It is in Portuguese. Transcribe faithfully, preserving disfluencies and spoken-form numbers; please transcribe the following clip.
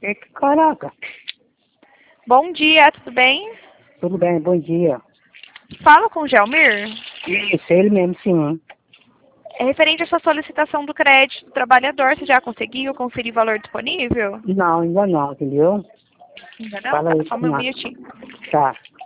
Que caraca. Bom dia, tudo bem? Tudo bem, bom dia. Fala com o Gelmir. Isso, ele mesmo, sim. É referente à sua solicitação do crédito do trabalhador, você já conseguiu conferir o valor disponível? Não, ainda não, entendeu? Ainda não? Fala Tá, aí, só um não. minutinho. Tá.